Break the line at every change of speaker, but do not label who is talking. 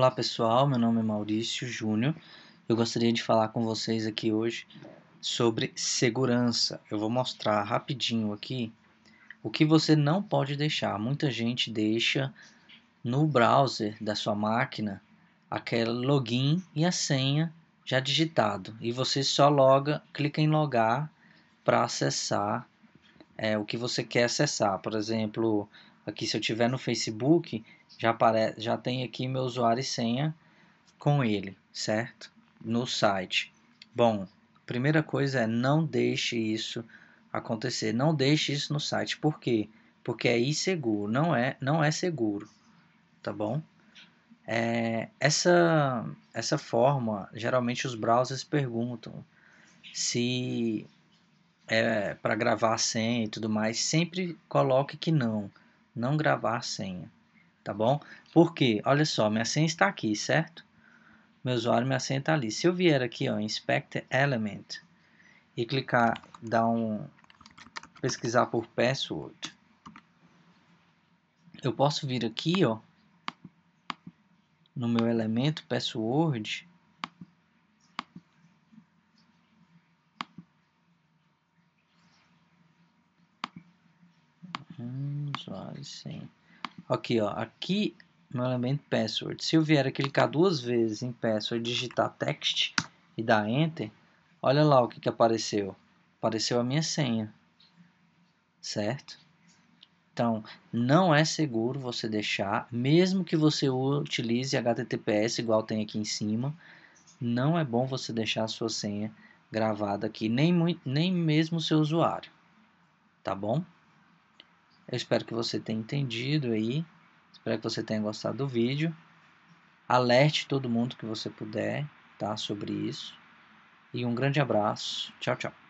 Olá pessoal, meu nome é Maurício Júnior. Eu gostaria de falar com vocês aqui hoje sobre segurança. Eu vou mostrar rapidinho aqui o que você não pode deixar. Muita gente deixa no browser da sua máquina aquele login e a senha já digitado e você só clica em logar para acessar o que você quer acessar. Por exemplo, aqui se eu tiver no Facebook, já tem aqui meu usuário e senha com ele, certo? No site. Bom, primeira coisa é não deixe isso acontecer. Não deixe isso no site. Por quê? Porque é inseguro, não é seguro, tá bom? Essa forma, geralmente os browsers perguntam se para gravar a senha e tudo mais, sempre coloque que não gravar a senha, tá bom? Porque, olha só, minha senha está aqui, certo? Meu usuário e minha senha está ali. Se eu vier aqui, ó, Inspect Element e clicar, pesquisar por password, eu posso vir aqui, ó, no meu elemento password, usuário e senha. Aqui, ó, aqui no elemento password. Se eu vier a clicar duas vezes em password, digitar text e dar enter, olha lá o que apareceu. Apareceu a minha senha, certo? Então, não é seguro você deixar, mesmo que você utilize HTTPS igual tem aqui em cima, não é bom você deixar a sua senha gravada aqui, nem mesmo o seu usuário, tá bom? Eu espero que você tenha entendido aí, espero que você tenha gostado do vídeo. Alerte todo mundo que você puder, tá, sobre isso. E um grande abraço. Tchau, tchau.